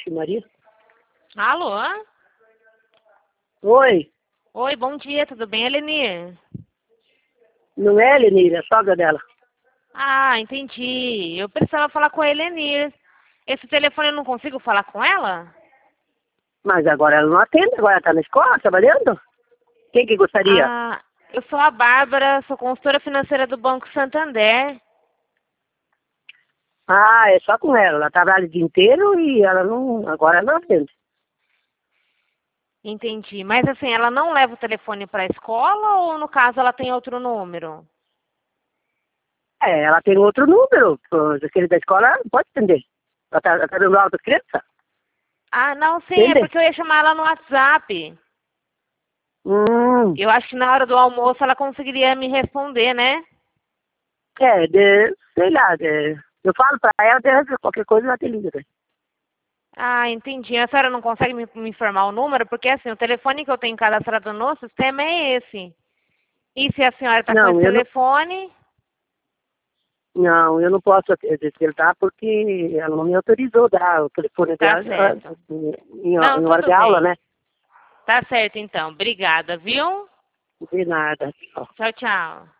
Ixi, Maria. Alô? Oi, Oi, bom dia, tudo bem, Elenir? não é, Lenir, é a sogra dela. Ah, entendi. Eu precisava falar com a Elenir. Esse telefone eu não consigo falar com ela? Mas agora ela não atende, agora ela tá na escola trabalhando. Quem que gostaria? Ah, eu sou a Bárbara, sou consultora financeira do Banco Santander. Ah, é só com ela. Ela trabalha o dia inteiro e ela não. Agora ela não atende. Entendi. Mas assim, ela não leva o telefone para a escola ou no caso ela tem outro número? É, ela tem outro número. Aquele da escola ela não pode atender. Ela tá dando aula para criança? Ah, não, sim, é Entende? porque eu ia chamar ela no WhatsApp. Hum. Eu acho que na hora do almoço ela conseguiria me responder, né? Sei lá. Eu falo para ela, qualquer coisa ela te liga. Né? Ah, entendi. A senhora não consegue me informar o número? Porque assim, o telefone que eu tenho cadastrado no sistema é esse. E se a senhora está com esse Não, telefone, eu não posso despertar porque ela não me autorizou a dar o telefone tá dela certo. em Não, hora tudo de aula, bem. né? Tá certo então. Obrigada, viu? De nada. Tchau. Tchau, tchau.